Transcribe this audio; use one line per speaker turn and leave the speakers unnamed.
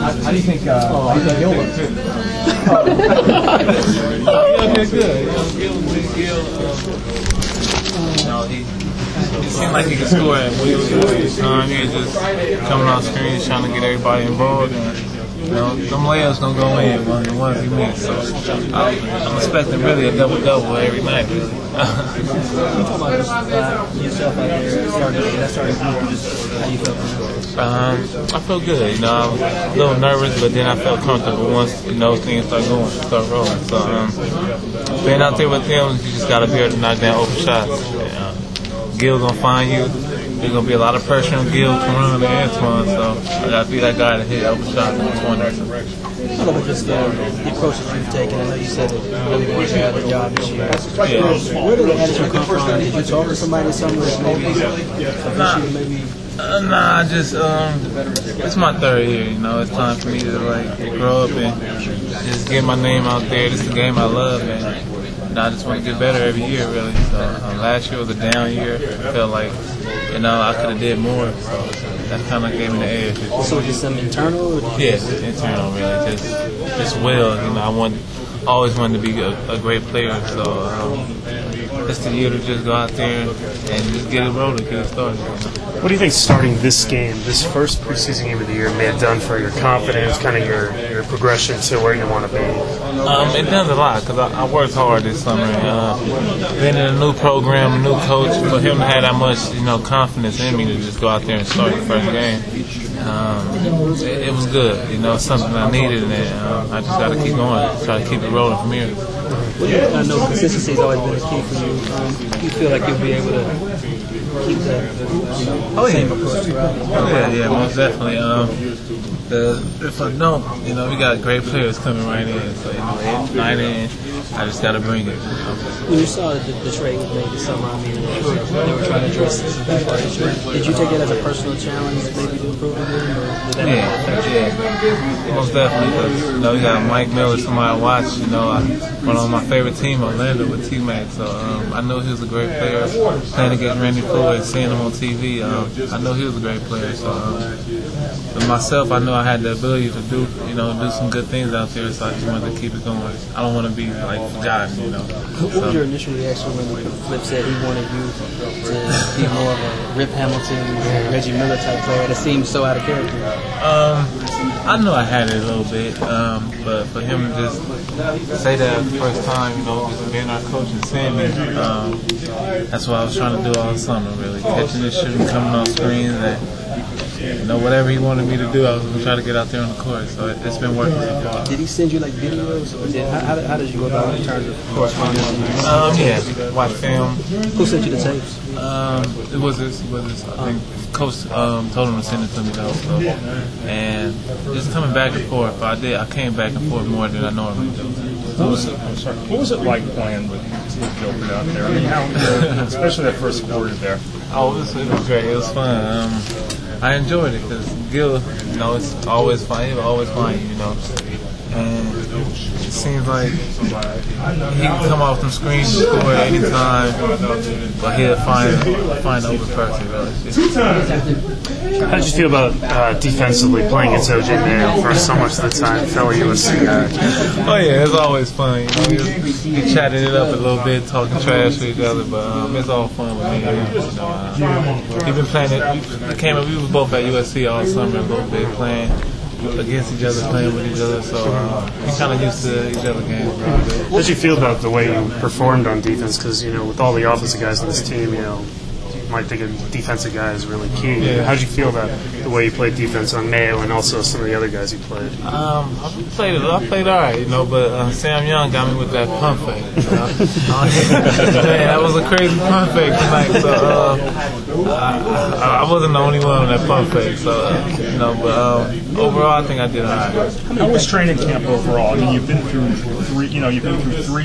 How do you think Gil looks?
Okay, good. He seemed like he could score at way too time. He was just coming off screen, trying to get everybody involved. And, them layups don't go in the ones he missed. So I'm expecting really a double-double every night, really.
Can you talk about yourself out there starting how you felt?
I felt good. I was a little nervous, but then I felt comfortable once things start rolling. So being out there with them, you just gotta be able to knock down open shots. Gil's gonna find you. There's gonna be a lot of pressure on Gil, Karan, and Antoine, so I gotta be that guy to hit open shots in one direction.
I don't know, but just the approach that you've taken. I know you said that you really wanted to have a job this year.
Yeah.
Where did the attitude come from? Did you talk to somebody somewhere maybe?
Nah, it's my third year, It's time for me to grow up and just get my name out there. This is the game I love, and I just want to get better every year, really. So last year was a down year. I felt like, I could have did more. So that kind of gave me the edge.
So just some internal?
Yeah, internal, really. Just will. I always wanted to be a great player. So it's the year to just go out there and just get it rolling, get it started.
What do you think starting this game, this first preseason game of the year, may have done for your confidence, kind of your progression to where you want to be?
It does a lot because I worked hard this summer. Being in a new program, a new coach, for him to have that much, confidence in me to just go out there and start the first game, it was good. Something I needed, and I just got to keep going, try to keep it rolling from here.
I know consistency has always been a key for you. You feel like you'll be able to keep that same approach throughout?
Yeah, most definitely. If I don't, we got great players coming right in. So, night in, I just got to bring it.
When you saw the trade was made this summer, they were trying to address this. Did you take it as a personal challenge, maybe to improve the game, or did that
Yeah, most definitely. Because, we got Mike Miller, somebody I watch. One of my favorite team, Orlando, with T-Mac. So I know he was a great player. Playing against Randy Floyd, seeing him on TV, I know he was a great player. So but myself, I know I had the ability to do some good things out there. So I just wanted to keep it going. I don't want to be forgotten.
What was your initial reaction when Flip said he wanted you to be more of a Rip Hamilton, Reggie Miller type player that seemed so out of character?
I know I had it a little bit, but for him to just say that the first time, just being our coach and seeing me, that's what I was trying to do all summer, really. Catching this shooting, coming on screens, and whatever he wanted me to do, I was going to try to get out there on the court. So it's been working so far.
Did he send you videos? How did you go about it in terms of correspondence?
Yeah, watch film.
Who sent you the tapes?
It was I think Coach told him to send it to me though. So, and just coming back and forth. I came back and forth more than I normally do.
What was it like playing with Gilbert out there? I mean, especially that first quarter there.
Oh, it was great. It was fun. I enjoyed it because Gil, it's always fun. He'll always find you, And it seems like he can come off some screens and score at any time, but he'll find the open person.
How did you feel about defensively playing against OJ Mayo for so much of the time, fellow USC guy?
Oh yeah, it's always fun. We chatted it up a little bit, talking trash to each other, but it's all fun with me. We've been playing it. We were both at USC all summer, both been playing against each other, playing with each other, so we kind of used to each other's games.
How did you feel about the way you performed on defense? Because with all the offensive guys on this team, you might think a defensive guy is really key.
Yeah.
How did you feel about the way you played defense on Mayo and also some of the other guys you played?
I played all right, but Sam Young got me with that pump fake. Man, that was a crazy pump fake tonight. So I wasn't the only one on that pump fake. So but overall, I think I did all right.
How was training camp overall? I mean, you've been through three